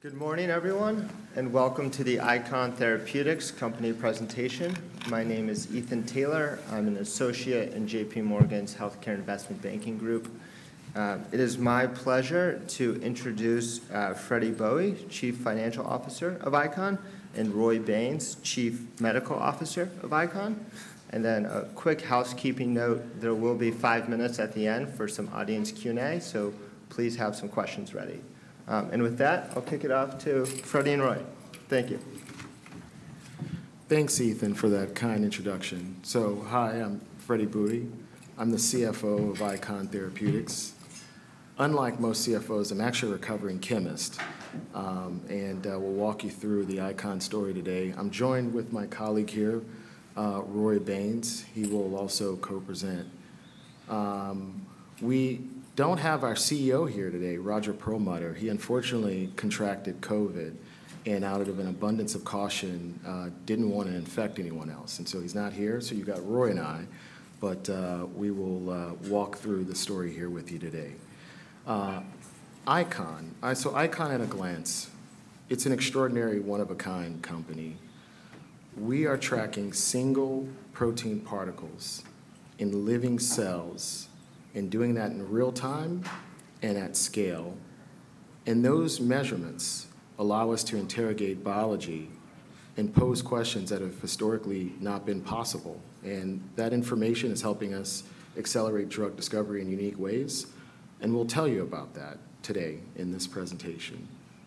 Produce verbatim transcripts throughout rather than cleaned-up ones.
Good morning, everyone, and welcome to the Icon Therapeutics company presentation. My name is Ethan Taylor. I'm an associate in J P Morgan's Healthcare Investment Banking Group. Uh, it is my pleasure to introduce uh, Freddie Bowie, Chief Financial Officer of Icon, and Roy Baines, Chief Medical Officer of Icon. And then a quick housekeeping note, there will be five minutes at the end for some audience Q and A, so please have some questions ready. Um, and with that, I'll kick it off to Freddie and Roy. Thank you. Thanks, Ethan, for that kind introduction. So, hi, I'm Freddie Bowie. I'm the C F O of Icon Therapeutics. Unlike most C F Os, I'm actually a recovering chemist, um, and uh, we'll walk you through the Icon story today. I'm joined with my colleague here, uh, Roy Baines. He will also co-present. Um, we don't have our C E O here today, Roger Perlmutter. He unfortunately contracted COVID and out of an abundance of caution uh, didn't want to infect anyone else. And so he's not here, so you got Roy and I, but uh, we will uh, walk through the story here with you today. Uh, Icon, I, so Icon at a glance, it's an extraordinary one-of-a-kind company. We are tracking single protein particles in living cells and doing that in real time and at scale. And those measurements allow us to interrogate biology and pose questions that have historically not been possible. And that information is helping us accelerate drug discovery in unique ways. And we'll tell you about that today in this presentation.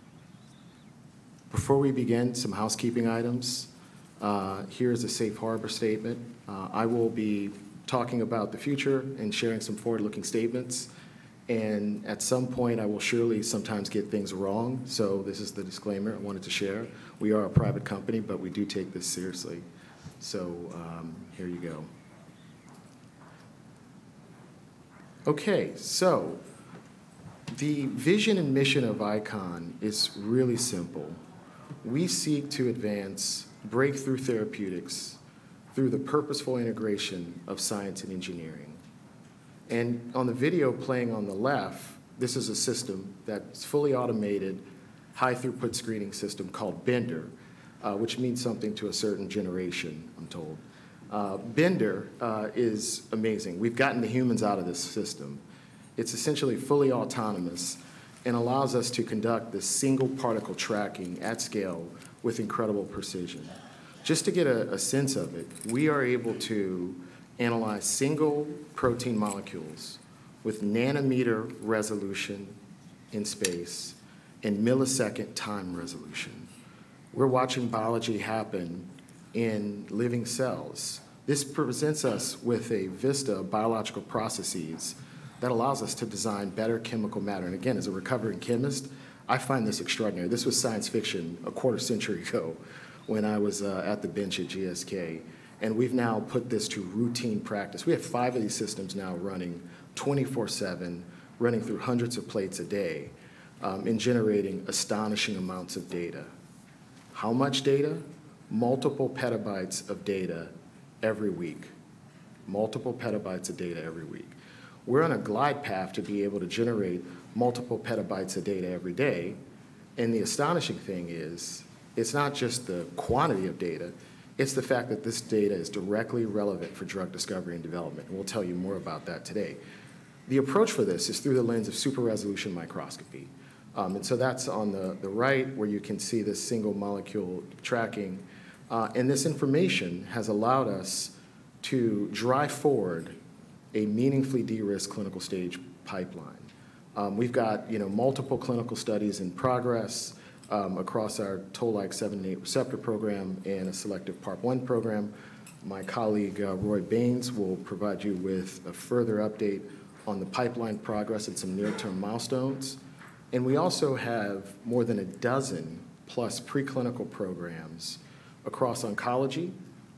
Before we begin, some housekeeping items. Uh, here's a safe harbor statement. Uh, I will be talking about the future and sharing some forward-looking statements. And at some point, I will surely sometimes get things wrong. So this is the disclaimer I wanted to share. We are a private company, but we do take this seriously. So um, here you go. Okay, so the vision and mission of Icon is really simple. We seek to advance breakthrough therapeutics through the purposeful integration of science and engineering. And on the video playing on the left, this is a system that's fully automated, high-throughput screening system called Bender, uh, which means something to a certain generation, I'm told. Uh, Bender uh, is amazing. We've gotten the humans out of this system. It's essentially fully autonomous and allows us to conduct this single particle tracking at scale with incredible precision. Just to get a, a sense of it, we are able to analyze single protein molecules with nanometer resolution in space and millisecond time resolution. We're watching biology happen in living cells. This presents us with a vista of biological processes that allows us to design better chemical matter. And again, as a recovering chemist, I find this extraordinary. This was science fiction a quarter century ago when I was uh, at the bench at G S K. And we've now put this to routine practice. We have five of these systems now running twenty-four seven, running through hundreds of plates a day, um, and generating astonishing amounts of data. How much data? Multiple petabytes of data every week. Multiple petabytes of data every week. We're on a glide path to be able to generate multiple petabytes of data every day. And the astonishing thing is, it's not just the quantity of data, it's the fact that this data is directly relevant for drug discovery and development. And we'll tell you more about that today. The approach for this is through the lens of super resolution microscopy. Um, and so that's on the, the right where you can see this single molecule tracking. Uh, and this information has allowed us to drive forward a meaningfully de-risked clinical stage pipeline. Um, we've got you know, multiple clinical studies in progress um, across our toll-like seven and eight receptor program and a selective PARP one program. My colleague uh, Roy Baines will provide you with a further update on the pipeline progress and some near-term milestones. And we also have more than a dozen plus preclinical programs across oncology,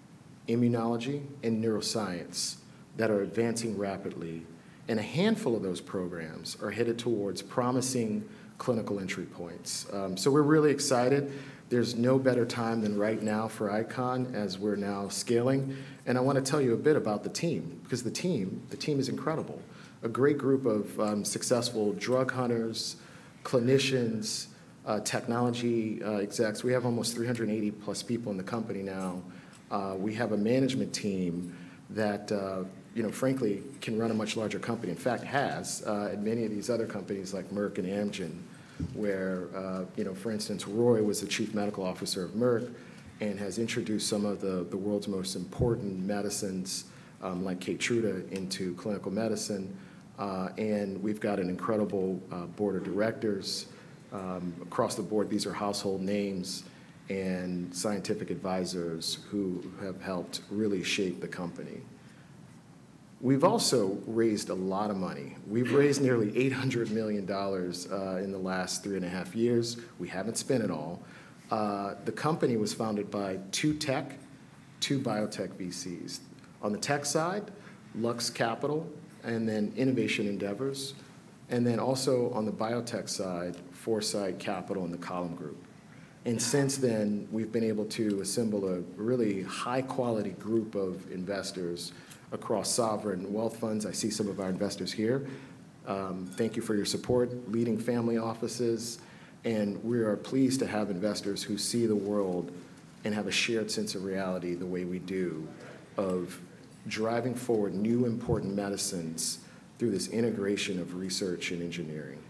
immunology, and neuroscience that are advancing rapidly. And a handful of those programs are headed towards promising clinical entry points. Um, so we're really excited. There's no better time than right now for Icon as we're now scaling. And I want to tell you a bit about the team, because the team, the team is incredible. A great group of um, successful drug hunters, clinicians, uh, technology uh, execs. We have almost three hundred eighty plus people in the company now. Uh, we have a management team that, uh, you know, frankly, can run a much larger company. In fact, has uh, at many of these other companies like Merck and Amgen, where, uh, you know, for instance, Roy was the chief medical officer of Merck and has introduced some of the, the world's most important medicines, um, like Keytruda, into clinical medicine. Uh, and we've got an incredible uh, board of directors. Um, across the board, these are household names and scientific advisors who have helped really shape the company. We've also raised a lot of money. We've raised nearly eight hundred million dollars uh, in the last three and a half years. We haven't spent it all. Uh, the company was founded by two tech, two biotech V Cs. On the tech side, Lux Capital, and then Innovation Endeavors, and then also on the biotech side, Foresight Capital and the Column Group. And since then, we've been able to assemble a really high-quality group of investors across sovereign wealth funds. I see some of our investors here. Um, thank you for your support, leading family offices, and we are pleased to have investors who see the world and have a shared sense of reality the way we do, of driving forward new important medicines through this integration of research and engineering.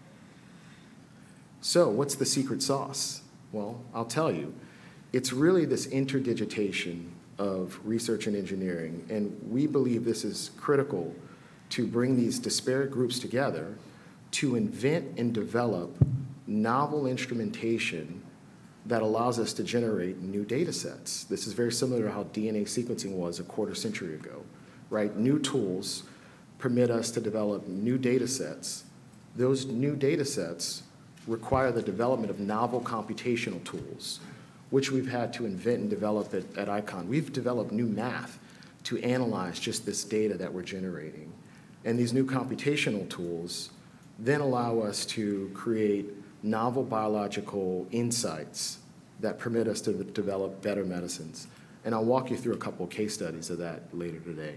So what's the secret sauce? Well, I'll tell you. It's really this interdigitation of research and engineering, and we believe this is critical to bring these disparate groups together to invent and develop novel instrumentation that allows us to generate new data sets. This is very similar to how D N A sequencing was a quarter century ago, right? New tools permit us to develop new data sets. Those new data sets require the development of novel computational tools, which we've had to invent and develop at, at ICON. We've developed new math to analyze just this data that we're generating. And these new computational tools then allow us to create novel biological insights that permit us to develop better medicines. And I'll walk you through a couple of case studies of that later today.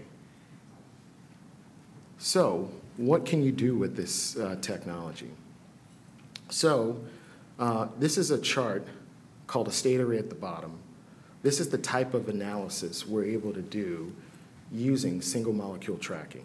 So, what can you do with this uh, technology? So, uh, this is a chart called a state array at the bottom. This is the type of analysis we're able to do using single molecule tracking.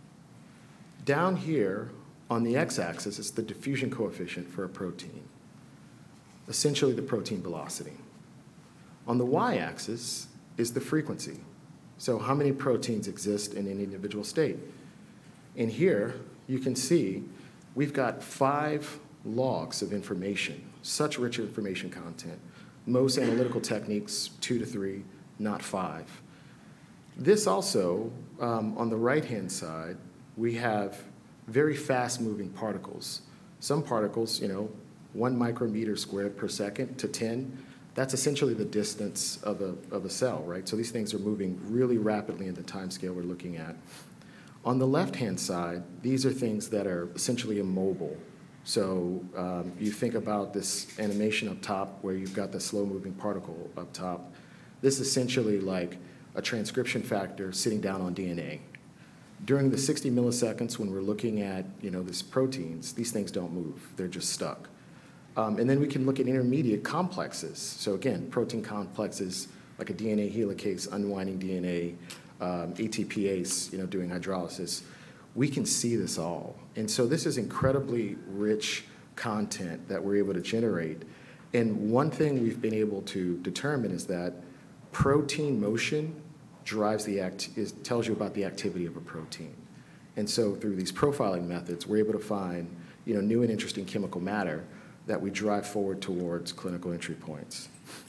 Down here on the x-axis is the diffusion coefficient for a protein, essentially the protein velocity. On the y-axis is the frequency. So how many proteins exist in any individual state? And here you can see we've got five logs of information, such rich information content. Most analytical techniques, two to three, not five. This also, um, on the right-hand side, we have very fast-moving particles. Some particles, you know, one micrometer squared per second to ten, that's essentially the distance of a, of a cell, right? So these things are moving really rapidly in the time scale we're looking at. On the left-hand side, these are things that are essentially immobile. So um, you think about this animation up top where you've got the slow-moving particle up top. This is essentially like a transcription factor sitting down on D N A. During the sixty milliseconds when we're looking at, you know, these proteins, these things don't move. They're just stuck. Um, and then we can look at intermediate complexes. So again, protein complexes like a D N A helicase, unwinding D N A, um, A T P ase, you know, doing hydrolysis. We can see this all. And so this is incredibly rich content that we're able to generate. And one thing we've been able to determine is that protein motion drives the act, is, tells you about the activity of a protein. And so through these profiling methods, we're able to find, you know, new and interesting chemical matter that we drive forward towards clinical entry points.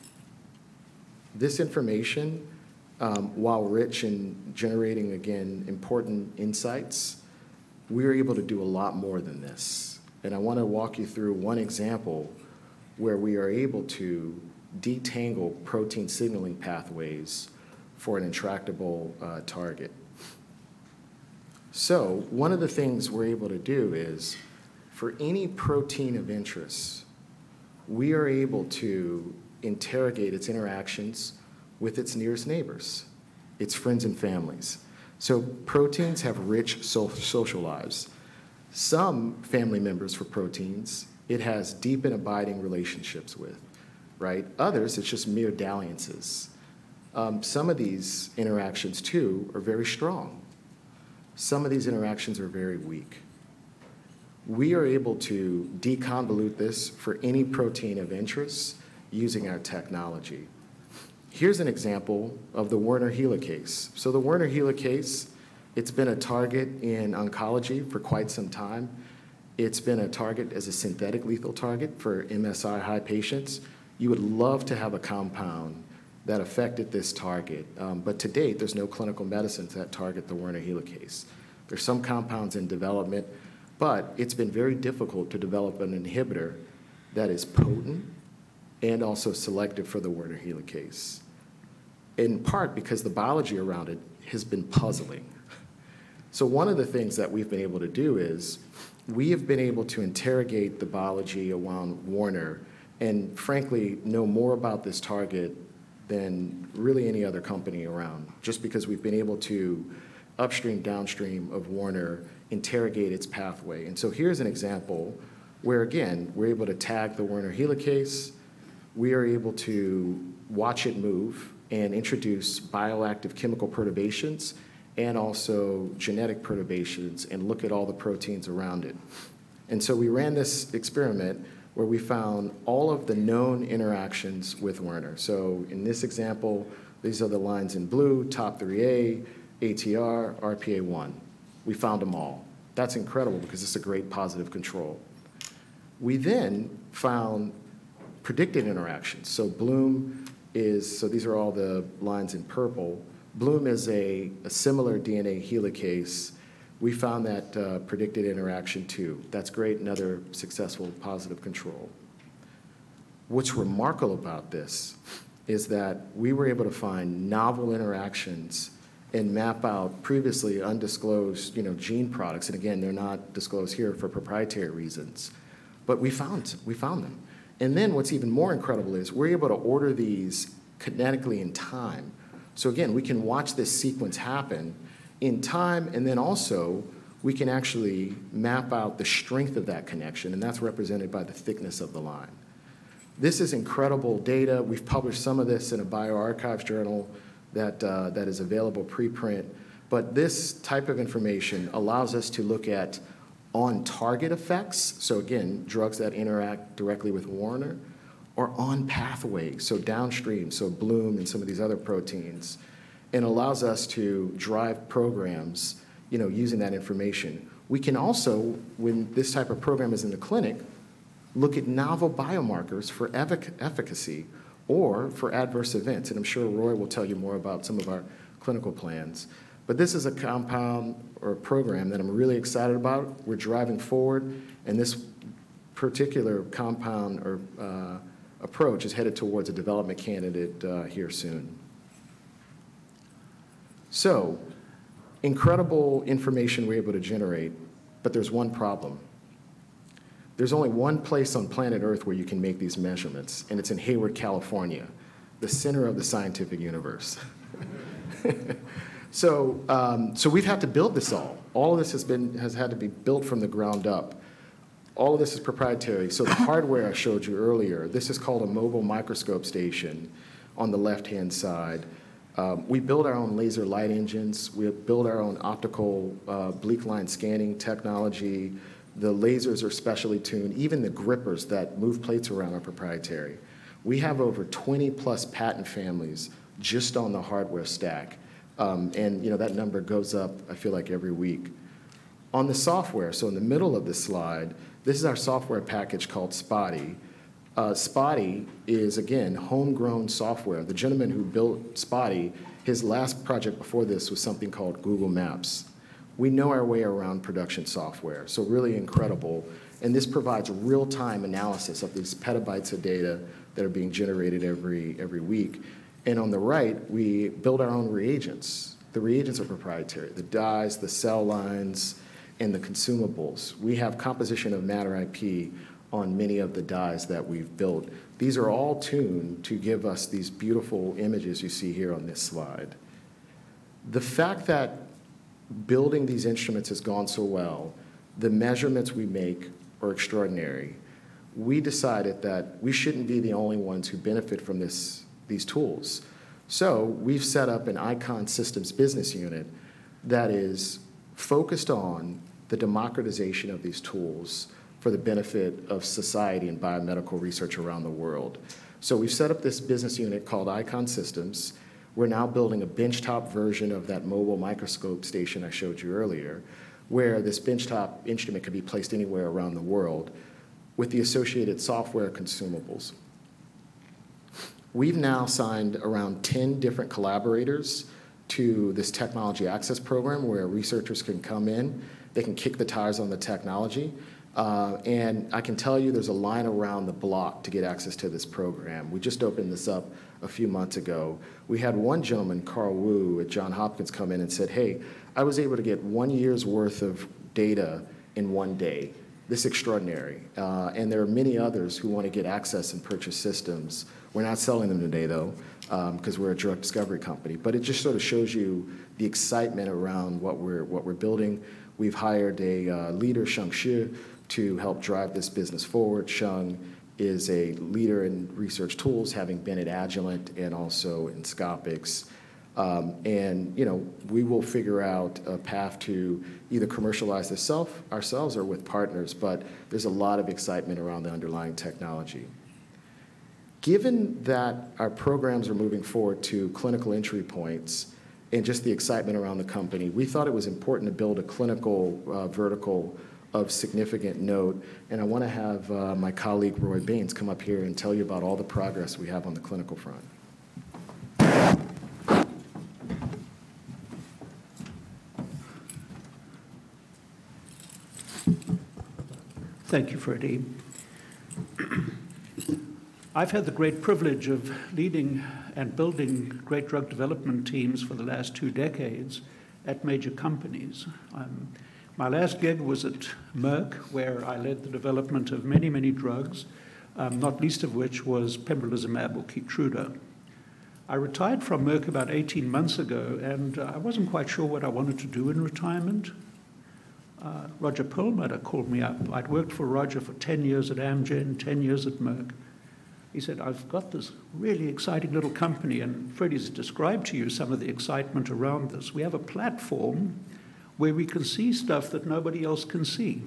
This information, um, while rich in generating, again, important insights, we're able to do a lot more than this. And I want to walk you through one example where we are able to detangle protein signaling pathways for an intractable uh, target. So one of the things we're able to do is, for any protein of interest, we are able to interrogate its interactions with its nearest neighbors, its friends and families. So proteins have rich so social lives. Some family members for proteins it has deep and abiding relationships with, right? Others, it's just mere dalliances. Um, some of these interactions, too, are very strong. Some of these interactions are very weak. We are able to deconvolute this for any protein of interest using our technology. Here's an example of the Werner helicase. So the Werner helicase, it's been a target in oncology for quite some time. It's been a target as a synthetic lethal target for M S I high patients. You would love to have a compound that affected this target, um, but to date, there's no clinical medicines that target the Werner helicase. There's some compounds in development, but it's been very difficult to develop an inhibitor that is potent and also selective for the Werner helicase, in part because the biology around it has been puzzling. So one of the things that we've been able to do is we have been able to interrogate the biology around Werner and frankly know more about this target than really any other company around, just because we've been able to upstream, downstream of Werner, interrogate its pathway. And so here's an example where, again, we're able to tag the Werner helicase, we are able to watch it move and introduce bioactive chemical perturbations and also genetic perturbations and look at all the proteins around it. And so we ran this experiment where we found all of the known interactions with Werner. So in this example, these are the lines in blue, top three A, A T R, R P A one. We found them all. That's incredible because it's a great positive control. We then found predicted interactions. So Bloom is, so these are all the lines in purple. Bloom is a, a similar D N A helicase. We found that uh, predicted interaction too. That's great, another successful positive control. What's remarkable about this is that we were able to find novel interactions and map out previously undisclosed, you know, gene products. And again, they're not disclosed here for proprietary reasons, but we found, we found them. And then what's even more incredible is we're able to order these kinetically in time. So again, we can watch this sequence happen in time, and then also we can actually map out the strength of that connection, and that's represented by the thickness of the line. This is incredible data. We've published some of this in a bioarchives journal that, uh, that is available preprint, but this type of information allows us to look at on-target effects, so again, drugs that interact directly with Werner, or on pathway, so downstream, so Bloom and some of these other proteins, and allows us to drive programs, you know, using that information. We can also, when this type of program is in the clinic, look at novel biomarkers for effic efficacy or for adverse events, and I'm sure Roy will tell you more about some of our clinical plans. But this is a compound or a program that I'm really excited about. We're driving forward, and this particular compound or uh, approach is headed towards a development candidate uh, here soon. So, incredible information we're able to generate, but there's one problem. There's only one place on planet Earth where you can make these measurements, and it's in Hayward, California, the center of the scientific universe. so, um, so we've had to build this all. All of this has been has had to be built from the ground up. All of this is proprietary. So the hardware I showed you earlier, this is called a mobile microscope station on the left-hand side. Um, we build our own laser light engines. We build our own optical uh, bleak line scanning technology. The lasers are specially tuned. Even the grippers that move plates around are proprietary. We have over twenty plus patent families just on the hardware stack. Um, and you know that number goes up, I feel like, every week. On the software, so in the middle of the slide, this is our software package called Spotty. Uh, Spotty is, again, homegrown software. The gentleman who built Spotty, his last project before this was something called Google Maps. We know our way around production software, so really incredible. And this provides real-time analysis of these petabytes of data that are being generated every, every week. And on the right, we build our own reagents. The reagents are proprietary, the dyes, the cell lines, and the consumables. We have composition of matter I P on many of the dyes that we've built. These are all tuned to give us these beautiful images you see here on this slide. The fact that building these instruments has gone so well, the measurements we make are extraordinary. we decided that we shouldn't be the only ones who benefit from this, these tools. So we've set up an ICON Systems business unit that is focused on the democratization of these tools for the benefit of society and biomedical research around the world. So we've set up this business unit called ICON Systems. We're now building a benchtop version of that mobile microscope station I showed you earlier, where this benchtop instrument can be placed anywhere around the world with the associated software consumables. We've now signed around ten different collaborators to this technology access program where researchers can come in, they can kick the tires on the technology, uh, and I can tell you there's a line around the block to get access to this program. We just opened this up a few months ago. We had one gentleman, Carl Wu at Johns Hopkins, come in and said, hey, I was able to get one year's worth of data in one day. This is extraordinary. Uh, and there are many others who want to get access and purchase systems. We're not selling them today, though, because um, we're a drug discovery company. But it just sort of shows you the excitement around what we're, what we're building. We've hired a uh, leader, Sheng Shi, to help drive this business forward. Sheng is a leader in research tools, having been at Agilent and also in Scopix. Um, and, you know, we will figure out a path to either commercialize this self, ourselves or with partners, but there's a lot of excitement around the underlying technology. Given that our programs are moving forward to clinical entry points and just the excitement around the company, we thought it was important to build a clinical uh, vertical of significant note. And I want to have uh, my colleague Roy Baines come up here and tell you about all the progress we have on the clinical front. Thank you, Freddie. I've had the great privilege of leading and building great drug development teams for the last two decades at major companies. Um, my last gig was at Merck, where I led the development of many, many drugs, um, not least of which was pembrolizumab or Keytruda. I retired from Merck about eighteen months ago, and uh, I wasn't quite sure what I wanted to do in retirement. Uh, Roger Perlmutter called me up. I'd worked for Roger for ten years at Amgen, ten years at Merck. He said, I've got this really exciting little company, and Freddie's described to you some of the excitement around this. We have a platform where we can see stuff that nobody else can see.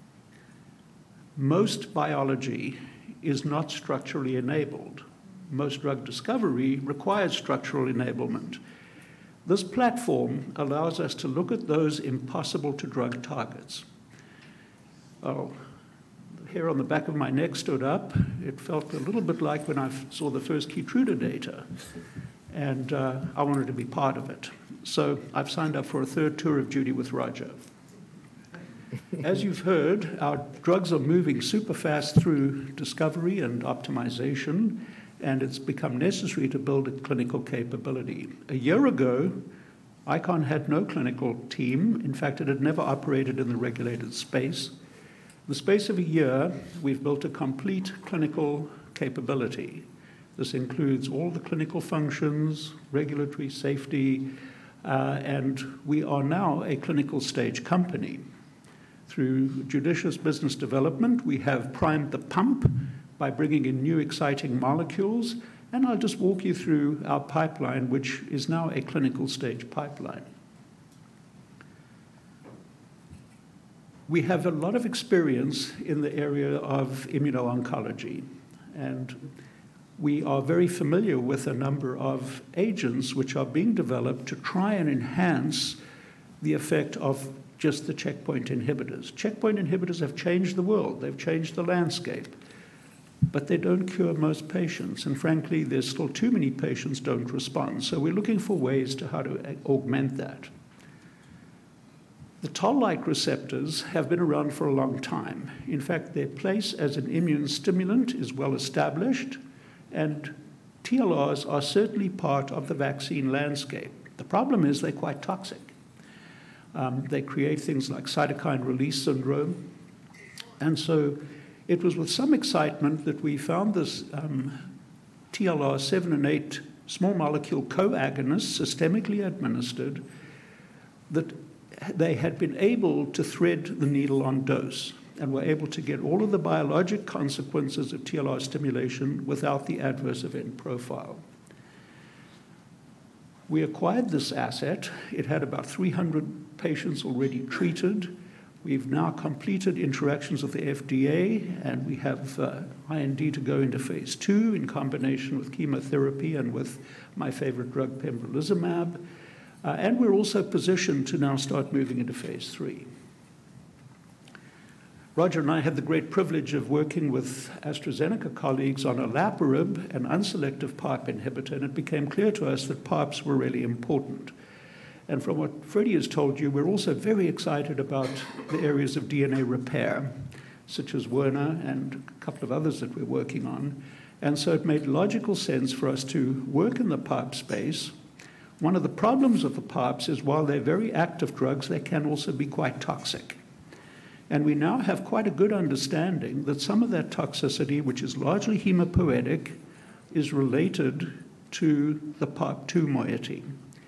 Most biology is not structurally enabled. Most drug discovery requires structural enablement. This platform allows us to look at those impossible to drug targets. Oh, the hair on the back of my neck stood up. It felt a little bit like when I saw the first Keytruda data, and uh, I wanted to be part of it. So I've signed up for a third tour of duty with Roger. As you've heard, our drugs are moving super fast through discovery and optimization, and it's become necessary to build a clinical capability. A year ago, ICON had no clinical team. In fact, it had never operated in the regulated space. In the space of a year, we've built a complete clinical capability. This includes all the clinical functions, regulatory, safety, uh, and we are now a clinical stage company. Through judicious business development, we have primed the pump by bringing in new exciting molecules, and I'll just walk you through our pipeline, which is now a clinical stage pipeline. We have a lot of experience in the area of immuno-oncology, and we are very familiar with a number of agents which are being developed to try and enhance the effect of just the checkpoint inhibitors. Checkpoint inhibitors have changed the world. They've changed the landscape. But they don't cure most patients. And frankly, there's still too many patients don't respond. So we're looking for ways to how to augment that. The toll-like receptors have been around for a long time. In fact, their place as an immune stimulant is well established, and T L Rs are certainly part of the vaccine landscape. The problem is they're quite toxic. Um, they create things like cytokine release syndrome. And so it was with some excitement that we found this um, T L R seven and eight small molecule co-agonists, systemically administered, that they had been able to thread the needle on dose. and we're able to get all of the biologic consequences of T L R stimulation without the adverse event profile. We acquired this asset. It had about three hundred patients already treated. We've now completed interactions with the F D A, and we have uh, I N D to go into phase two in combination with chemotherapy and with my favorite drug, pembrolizumab. Uh, and we're also positioned to now start moving into phase three. Roger and I had the great privilege of working with AstraZeneca colleagues on olaparib, an unselective PARP inhibitor, and it became clear to us that PARPs were really important. And from what Freddie has told you, we're also very excited about the areas of D N A repair, such as Werner and a couple of others that we're working on. And so it made logical sense for us to work in the PARP space. One of the problems of the PARPs is while they're very active drugs, they can also be quite toxic. And we now have quite a good understanding that some of that toxicity, which is largely hemopoietic, is related to the PARP two moiety.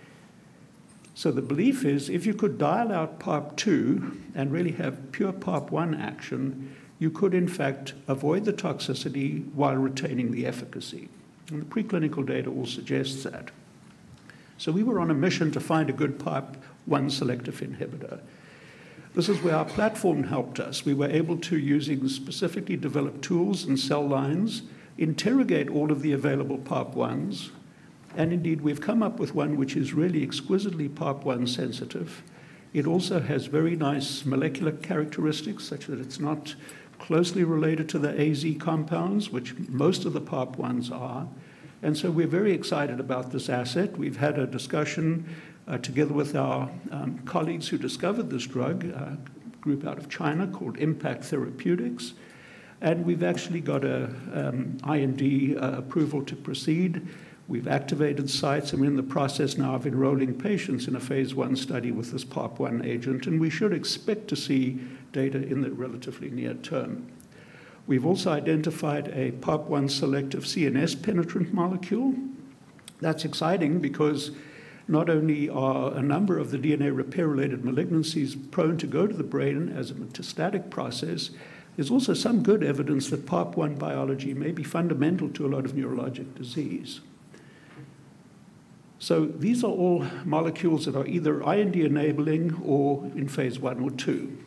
So the belief is if you could dial out PARP two and really have pure PARP one action, you could in fact avoid the toxicity while retaining the efficacy. And the preclinical data all suggests that. So we were on a mission to find a good PARP one selective inhibitor. This is where our platform helped us. We were able to, using specifically developed tools and cell lines, interrogate all of the available PARP ones. And indeed, we've come up with one which is really exquisitely PARP one sensitive. It also has very nice molecular characteristics, such that it's not closely related to the A Z compounds, which most of the PARP ones are. And so we're very excited about this asset. We've had a discussion Uh, together with our um, colleagues who discovered this drug, a group out of China called Impact Therapeutics. And we've actually got a um, I N D uh, approval to proceed. We've activated sites, and we're in the process now of enrolling patients in a phase one study with this PARP one agent, and we should expect to see data in the relatively near term. We've also identified a PARP one selective C N S penetrant molecule. That's exciting because not only are a number of the D N A repair-related malignancies prone to go to the brain as a metastatic process, there's also some good evidence that PARP one biology may be fundamental to a lot of neurologic disease. So these are all molecules that are either I N D-enabling or in phase one or two.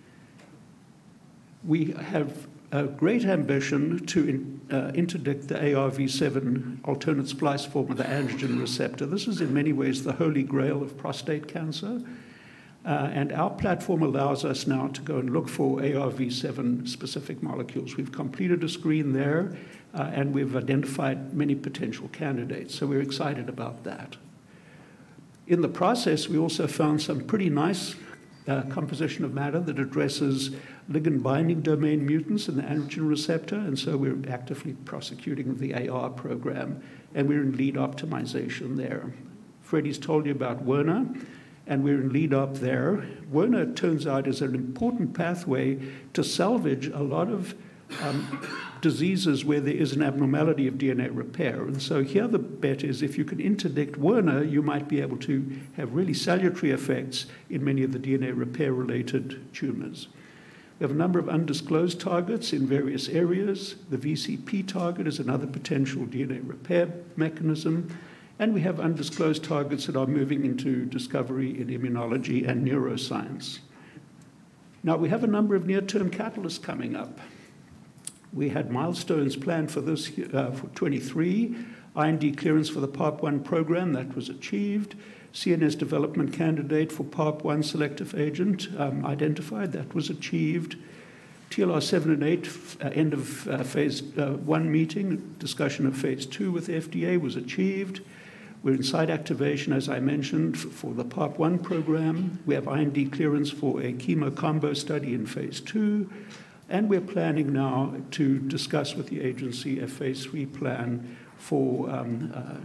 We have a great ambition to in, uh, interdict the A R V seven alternate splice form of the androgen receptor. This is in many ways the holy grail of prostate cancer. Uh, and our platform allows us now to go and look for A R V seven specific molecules. We've completed a screen there, uh, and we've identified many potential candidates. So we're excited about that. In the process, we also found some pretty nice Uh, composition of matter that addresses ligand binding domain mutants in the androgen receptor, and so we're actively prosecuting the A R program, and we're in lead optimization there. Freddie's told you about Werner, and we're in lead op there. Werner, it turns out, is an important pathway to salvage a lot of um, diseases where there is an abnormality of D N A repair. And so here the bet is if you can interdict Werner, you might be able to have really salutary effects in many of the D N A repair-related tumors. We have a number of undisclosed targets in various areas. The V C P target is another potential D N A repair mechanism. And we have undisclosed targets that are moving into discovery in immunology and neuroscience. Now, we have a number of near-term catalysts coming up. We had milestones planned for this uh, for twenty-three, I N D clearance for the PARP one program, that was achieved. C N S development candidate for PARP one selective agent um, identified, that was achieved. T L R seven and eight, uh, end of uh, phase uh, one meeting, discussion of phase two with the F D A was achieved. We're in site activation, as I mentioned, for, for the PARP one program. We have I N D clearance for a chemo combo study in phase two. And we're planning now to discuss with the agency a phase three plan for um, uh,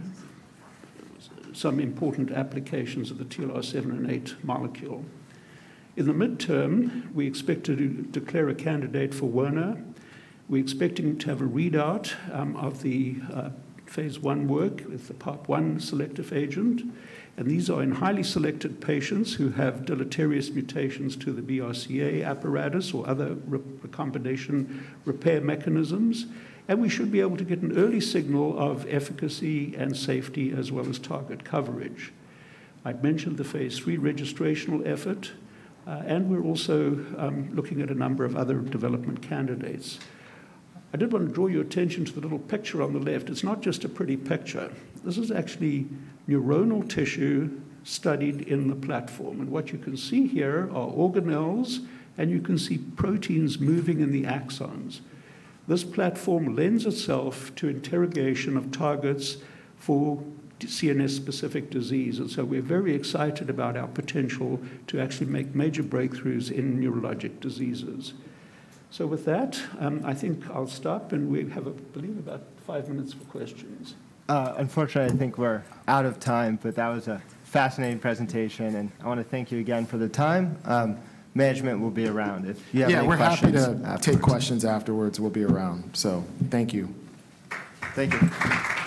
some important applications of the T L R seven and eight molecule. In the midterm, we expect to do, declare a candidate for Werner. We're expecting to have a readout um, of the uh, phase one work with the PARP one selective agent. And these are in highly selected patients who have deleterious mutations to the B R C A apparatus or other re- recombination repair mechanisms. And we should be able to get an early signal of efficacy and safety as well as target coverage. I've mentioned the phase three registrational effort, uh, and we're also um, looking at a number of other development candidates. I did want to draw your attention to the little picture on the left. It's not just a pretty picture. This is actually neuronal tissue studied in the platform. And what you can see here are organelles, and you can see proteins moving in the axons. This platform lends itself to interrogation of targets for C N S-specific disease. And so we're very excited about our potential to actually make major breakthroughs in neurologic diseases. So with that, um, I think I'll stop, and we have, I believe, about five minutes for questions. Uh, unfortunately, I think we're out of time, but that was a fascinating presentation, and I want to thank you again for the time. Um, management will be around if you have Yeah, any we're happy questions to afterwards. take questions afterwards. We'll be around. So thank you. Thank you.